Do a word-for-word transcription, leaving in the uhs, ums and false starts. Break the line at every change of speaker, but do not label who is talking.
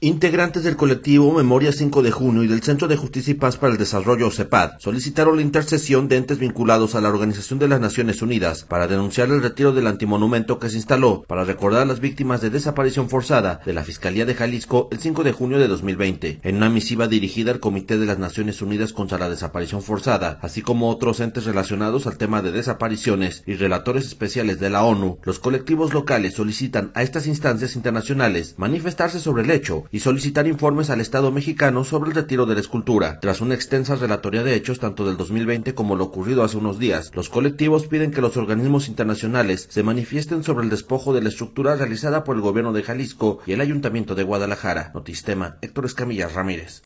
Integrantes del colectivo Memoria cinco de junio y del Centro de Justicia y Paz para el Desarrollo CEPAD solicitaron la intercesión de entes vinculados a la Organización de las Naciones Unidas para denunciar el retiro del antimonumento que se instaló para recordar a las víctimas de desaparición forzada de la Fiscalía de Jalisco el cinco de junio de dos mil veinte. En una misiva dirigida al Comité de las Naciones Unidas contra la Desaparición Forzada, así como otros entes relacionados al tema de desapariciones y relatores especiales de la ONU, los colectivos locales solicitan a estas instancias internacionales manifestarse sobre el hecho y solicitar informes al Estado mexicano sobre el retiro de la escultura. Tras una extensa relatoría de hechos tanto del dos mil veinte como lo ocurrido hace unos días, los colectivos piden que los organismos internacionales se manifiesten sobre el despojo de la estructura realizada por el gobierno de Jalisco y el Ayuntamiento de Guadalajara. Notistema, Héctor Escamilla Ramírez.